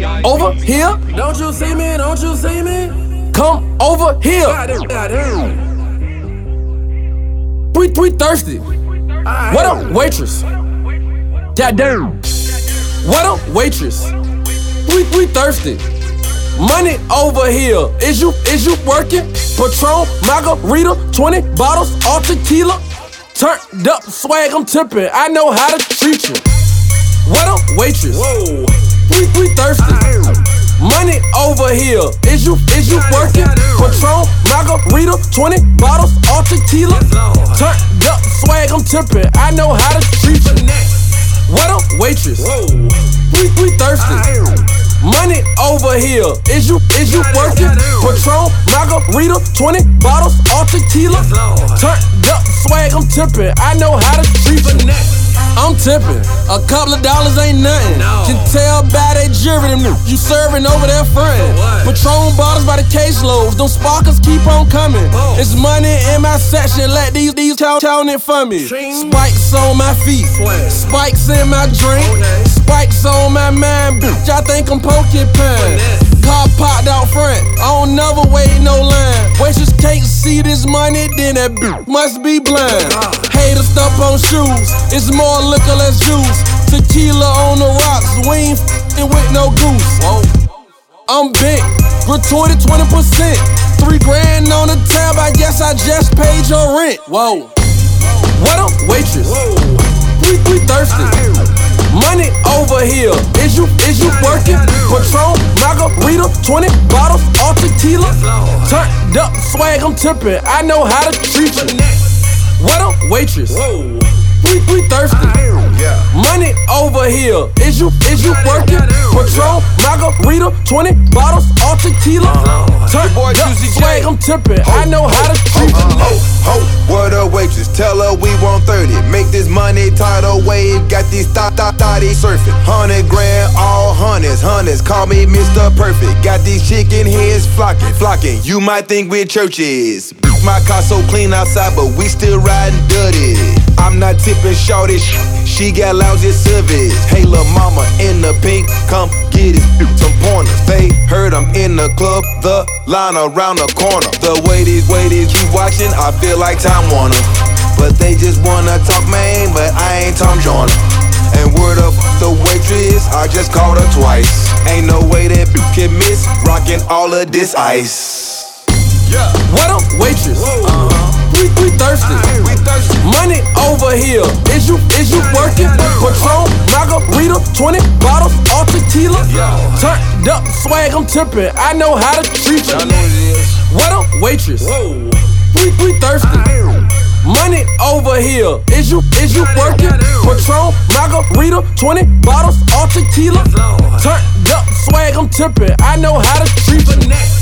over here. Don't you see me? Don't you see me? Come over here. Goddamn. We thirsty. What up, waitress? Goddamn. What up, waitress? We thirsty. Money over here. Is you working? Patron, margarita, 20 bottles, all tequila. Turned up swag, I'm tipping. I know how to treat you. What up, waitress? Whoa. We thirsty. Money over here. Is you working? Patron, margarita, 20 bottles, all tequila. Turned up swag, I'm tipping. I know how to treat you. What up, waitress? Whoa. We thirsty. Money over here. Is you working? Patron, margarita, 20 bottles, all tequila. Turned up swag, I'm tipping. I know how to treat you. I'm tipping. A couple of dollars ain't nothing. Can tell by that jury them you serving over there frontin'. Patron bottles by the caseloads. Them sparkers keep on coming. It's money in my section. Let these count it for me. Spikes on my feet. Spikes in my drink. Spikes on my mind. Bitch, I think I'm porcupine. Car parked out front. I don't never wait no line. Waitress can't see this money, then that bitch must be blind. Haters stuff on shoes. It's more liquor, less juice. Tequila on the rocks. We ain't f***ing with no goose. I'm big. Gratuity 20%. 3 grand on the tab. I guess I just paid your rent. Whoa. What up, waitress? We thirsty. Money over here. Is you working? Patron, margarita, 20 bottles, all tequila. Turned up swag, I'm tipping. I know how to treat you. What up, waitress? We thirsty. Money over here. Is you working? Patron, margarita, 20 bottles, all tequila. Turned up swag, I'm tipping. I know how to treat you. What a waitress, tell her we want 30. Make this money tidal wave, got these thotties surfing. 100 grand, all hundreds, call me Mr. Perfect. Got these chicken heads flocking. You might think we're churches. My car so clean outside, but we still riding dirty. I'm not tipping shorty, she got lousy service. Hey lil' mama in the pink, come get it. Some pointers, they heard I'm in the club, the line around the corner. The way these keep watching, I feel like Time Warner. But they just wanna talk, man, but I ain't Tom Joyner. And word up the waitress, I just called her twice. Ain't no way that can miss, rockin' all of this ice. What up, waitress? We thirsty. Money over here. Is you working? Patron, margarita, 20 bottles, all tequila. Turned up swag, I'm tipping. I know how to treat you. What up, waitress? We thirsty. Money over here. Is you working? Patron, margarita, 20 bottles, all tequila. Turned up swag, I'm tipping. I know how to treat you.